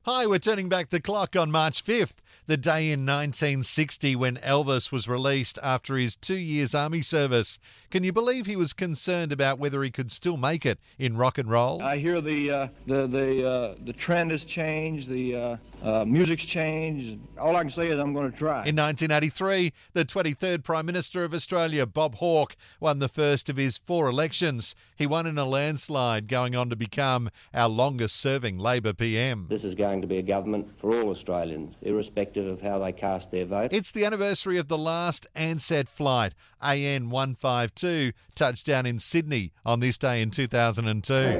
Hi, we're turning back the clock on March 5th, the day in 1960 when Elvis was released after his 2 years army service. Can you believe he was concerned about whether he could still make it in rock and roll? I hear the trend has changed, the music's changed. All I can say is I'm going to try. In 1983, the 23rd Prime Minister of Australia, Bob Hawke, won the first of his 4 elections. He won in a landslide, going on to become our longest-serving Labor PM. This is going to be a government for all Australians, irrespective of how they cast their vote. It's the anniversary of the last Ansett flight, AN 152, touched down in Sydney on this day in 2002. We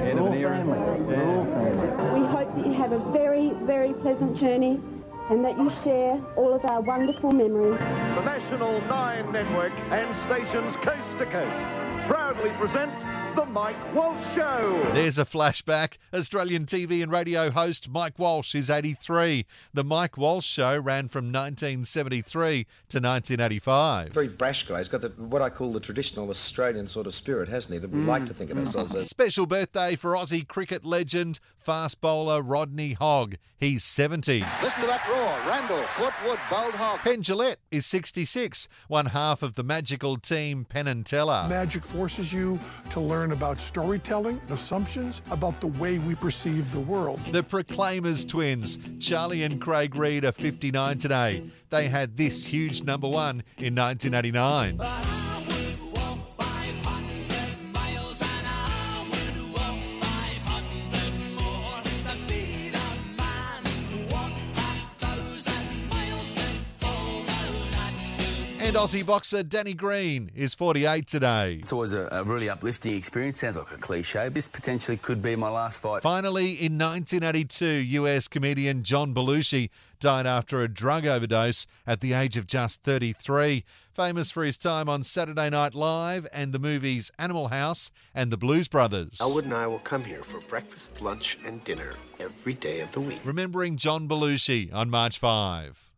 hope that you have a very, very pleasant journey and that you share all of our wonderful memories. The National 9 Network and stations coast to coast proudly present The Mike Walsh Show. There's a flashback. Australian TV and radio host Mike Walsh is 83. The Mike Walsh Show ran from 1973 to 1985. Very brash guy. He's got what I call the traditional Australian sort of spirit, hasn't he? That we like to think of ourselves as. Special birthday for Aussie cricket legend, fast bowler Rodney Hogg. He's 70. Listen to that roar. Randall, Footwood, bowled Hogg. Penn Jillette is 66, one half of the magical team Penn and Teller. Magic forces you to learn about storytelling, assumptions, about the way we perceive the world. The Proclaimers twins, Charlie and Craig Reid, are 59 today. They had this huge number 1 in 1989. And Aussie boxer Danny Green is 48 today. It's always a really uplifting experience. Sounds like a cliche. This potentially could be my last fight. Finally, in 1982, US comedian John Belushi died after a drug overdose at the age of just 33. Famous for his time on Saturday Night Live and the movies Animal House and The Blues Brothers. Elwood and I will come here for breakfast, lunch, and dinner every day of the week. Remembering John Belushi on March 5.